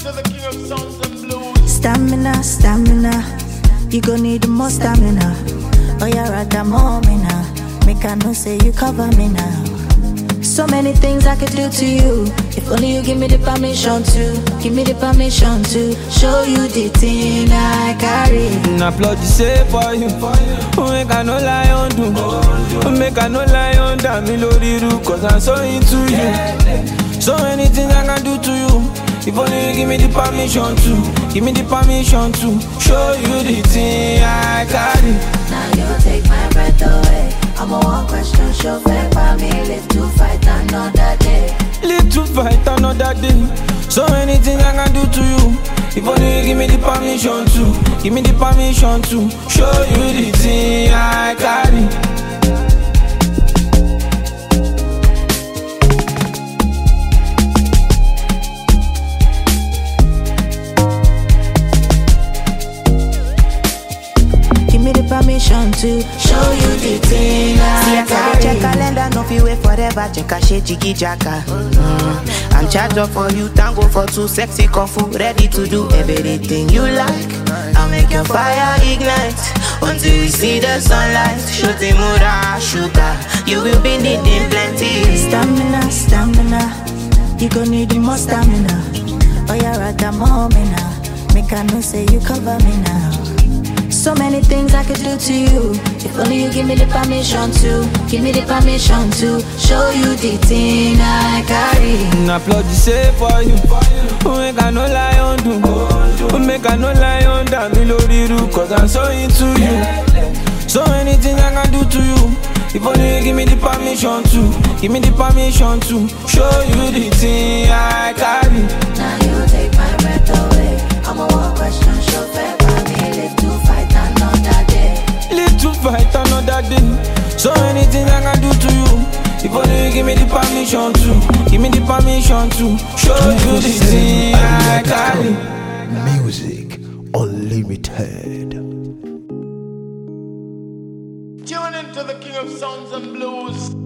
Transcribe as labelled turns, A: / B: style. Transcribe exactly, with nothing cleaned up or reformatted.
A: into the king of sounds and blues.
B: Stamina, stamina, you gon' need more stamina. Oh, you're at the moment now. Make I know say you cover me now. So many things I could do to you. If only you give me the permission to. Give me the permission to show you the thing I carry.
C: Na plot the same for you. Make I no lie on do. Make I no lie on damn me lori ru. Cause I'm so into you. So many things I can do to you. If only you give me the permission to. Give me the permission to show you the thing I carry.
B: Now you take my breath away. I'm a one question show fair for me. Live to fight another day.
C: Live to fight another day. So many things I can do to you. If only you give me the permission to. Give me the permission to show you the thing I carry.
B: Permission to show you the thing I carry.
D: Check calendar, no fi wait forever. Check a shit, jiggy jacka. Mm. I'm charged up for you, tango for two, sexy kung fu, ready to do everything you like. I'll make your fire ignite until we see the sunlight. Shoti mura sugar, you will be needing plenty.
B: Stamina, stamina, you gon' need more stamina. Oh, you're at the moment now. Make I know say you cover me now. So many things I could do to you. If only you give me the permission to. Give me the permission to show you the thing I carry.
C: Na plot the same for you. Make I no lie on do. Make I no lie on damn me lori ru. Cause I'm so into you. So many things I can do to you. If only you give me the permission to. Give me the permission to show you the thing I carry.
B: Now you take my breath away. I'm a one question show fair for me. Live to fight another day.
C: Live to fight another day. So many things I can do to you. If only you give me the permission to. Give me the permission to show you the thing I carry.
E: Music Unlimited.
A: Tune into the king of sounds and blues.